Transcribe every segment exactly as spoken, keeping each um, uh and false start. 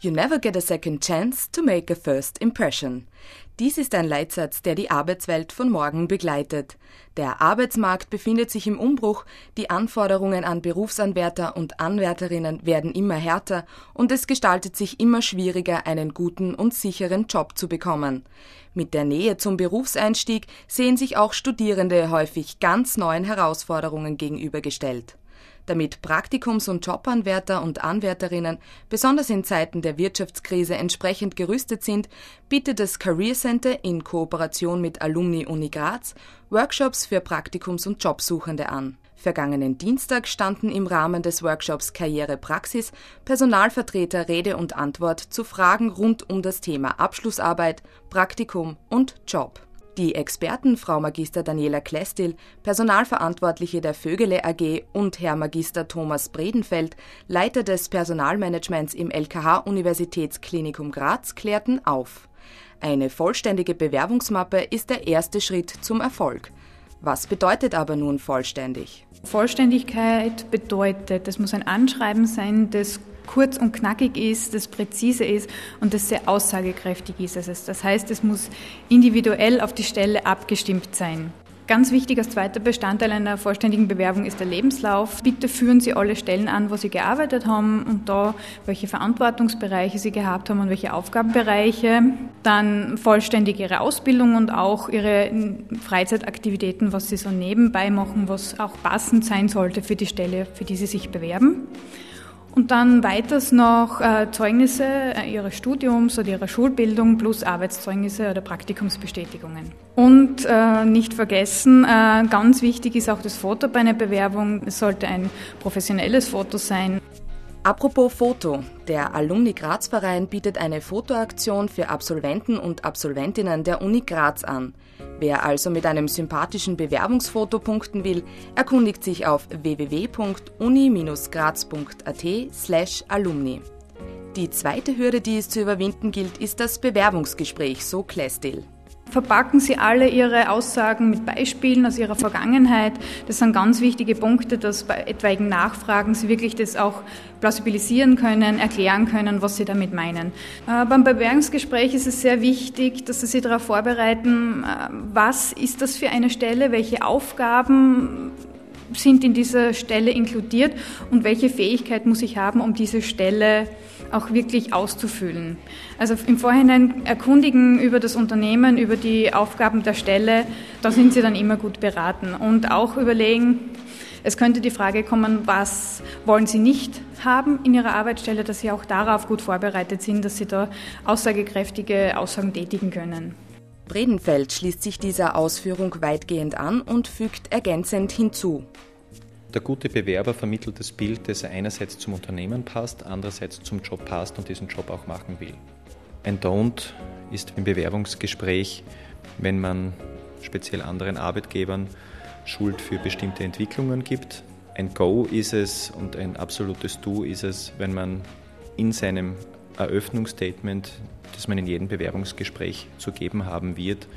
You never get a second chance to make a first impression. Dies ist ein Leitsatz, der die Arbeitswelt von morgen begleitet. Der Arbeitsmarkt befindet sich im Umbruch, die Anforderungen an Berufsanwärter und Anwärterinnen werden immer härter und es gestaltet sich immer schwieriger, einen guten und sicheren Job zu bekommen. Mit der Nähe zum Berufseinstieg sehen sich auch Studierende häufig ganz neuen Herausforderungen gegenübergestellt. Damit Praktikums- und Jobanwärter und Anwärterinnen besonders in Zeiten der Wirtschaftskrise entsprechend gerüstet sind, bietet das Career Center in Kooperation mit Alumni Uni Graz Workshops für Praktikums- und Jobsuchende an. Vergangenen Dienstag standen im Rahmen des Workshops Karriere Praxis Personalvertreter Rede und Antwort zu Fragen rund um das Thema Abschlussarbeit, Praktikum und Job. Die Experten Frau Magister Daniela Klestil, Personalverantwortliche der Vögele A G und Herr Magister Thomas Bredenfeld, Leiter des Personalmanagements im L K H-Universitätsklinikum Graz, klärten auf. Eine vollständige Bewerbungsmappe ist der erste Schritt zum Erfolg. Was bedeutet aber nun vollständig? Vollständigkeit bedeutet, es muss ein Anschreiben sein, das kurz und knackig ist, das präzise ist und das sehr aussagekräftig ist. Also das heißt, es muss individuell auf die Stelle abgestimmt sein. Ganz wichtig als zweiter Bestandteil einer vollständigen Bewerbung ist der Lebenslauf. Bitte führen Sie alle Stellen an, wo Sie gearbeitet haben und da, welche Verantwortungsbereiche Sie gehabt haben und welche Aufgabenbereiche. Dann vollständig Ihre Ausbildung und auch Ihre Freizeitaktivitäten, was Sie so nebenbei machen, was auch passend sein sollte für die Stelle, für die Sie sich bewerben. Und dann weiters noch äh, Zeugnisse äh, Ihres Studiums oder Ihrer Schulbildung plus Arbeitszeugnisse oder Praktikumsbestätigungen. Und äh, nicht vergessen, äh, ganz wichtig ist auch das Foto bei einer Bewerbung. Es sollte ein professionelles Foto sein. Apropos Foto. Der Alumni Graz Verein bietet eine Fotoaktion für Absolventen und Absolventinnen der Uni Graz an. Wer also mit einem sympathischen Bewerbungsfoto punkten will, erkundigt sich auf w w w punkt uni Bindestrich graz punkt a t slash alumni. Die zweite Hürde, die es zu überwinden gilt, ist das Bewerbungsgespräch, so Klestil. Verpacken Sie alle Ihre Aussagen mit Beispielen aus Ihrer Vergangenheit. Das sind ganz wichtige Punkte, dass bei etwaigen Nachfragen Sie wirklich das auch plausibilisieren können, erklären können, was Sie damit meinen. Äh, beim Bewerbungsgespräch ist es sehr wichtig, dass Sie sich darauf vorbereiten, äh, was ist das für eine Stelle, welche Aufgaben sind in dieser Stelle inkludiert und welche Fähigkeit muss ich haben, um diese Stelle auch wirklich auszufüllen. Also im Vorhinein erkundigen über das Unternehmen, über die Aufgaben der Stelle, da sind Sie dann immer gut beraten. Und auch überlegen, es könnte die Frage kommen, was wollen Sie nicht haben in Ihrer Arbeitsstelle, dass Sie auch darauf gut vorbereitet sind, dass Sie da aussagekräftige Aussagen tätigen können. Bredenfeld schließt sich dieser Ausführung weitgehend an und fügt ergänzend hinzu. Der gute Bewerber vermittelt das Bild, dass er einerseits zum Unternehmen passt, andererseits zum Job passt und diesen Job auch machen will. Ein Don't ist im Bewerbungsgespräch, wenn man speziell anderen Arbeitgebern Schuld für bestimmte Entwicklungen gibt. Ein Go ist es und ein absolutes Do ist es, wenn man in seinem Eröffnungsstatement, das man in jedem Bewerbungsgespräch zu geben haben wird,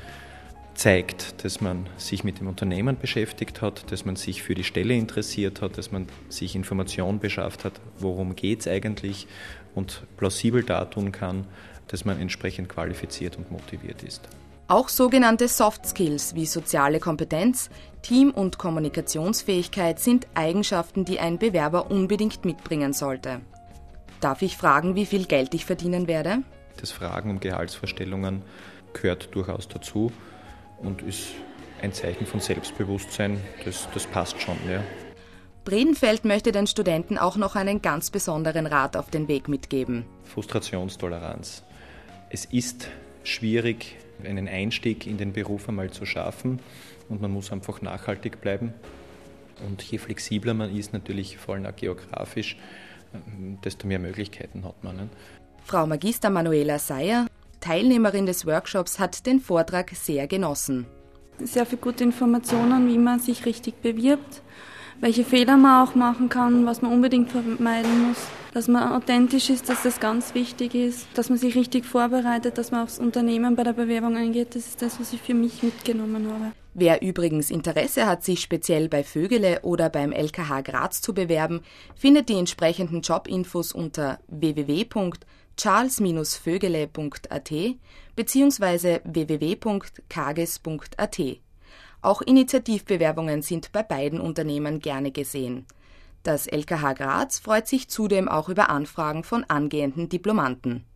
zeigt, dass man sich mit dem Unternehmen beschäftigt hat, dass man sich für die Stelle interessiert hat, dass man sich Informationen beschafft hat, worum geht es eigentlich und plausibel dartun kann, dass man entsprechend qualifiziert und motiviert ist. Auch sogenannte Soft Skills wie soziale Kompetenz, Team- und Kommunikationsfähigkeit sind Eigenschaften, die ein Bewerber unbedingt mitbringen sollte. Darf ich fragen, wie viel Geld ich verdienen werde? Das Fragen um Gehaltsvorstellungen gehört durchaus dazu und ist ein Zeichen von Selbstbewusstsein, das, das passt schon. Ja. Bredenfeld möchte den Studenten auch noch einen ganz besonderen Rat auf den Weg mitgeben. Frustrationstoleranz. Es ist schwierig, einen Einstieg in den Beruf einmal zu schaffen und man muss einfach nachhaltig bleiben. Und je flexibler man ist, natürlich vor allem auch geografisch, desto mehr Möglichkeiten hat man. Ne? Frau Magister Manuela Seyer, Teilnehmerin des Workshops, hat den Vortrag sehr genossen. Sehr viele gute Informationen, wie man sich richtig bewirbt, welche Fehler man auch machen kann, was man unbedingt vermeiden muss, dass man authentisch ist, dass das ganz wichtig ist, dass man sich richtig vorbereitet, dass man aufs Unternehmen bei der Bewerbung eingeht. Das ist das, was ich für mich mitgenommen habe. Wer übrigens Interesse hat, sich speziell bei Vögele oder beim L K H Graz zu bewerben, findet die entsprechenden Jobinfos unter w w w punkt charles Bindestrich vögele punkt a t bzw. w w w punkt kages punkt a t. Auch Initiativbewerbungen sind bei beiden Unternehmen gerne gesehen. Das L K H Graz freut sich zudem auch über Anfragen von angehenden Diplomanten.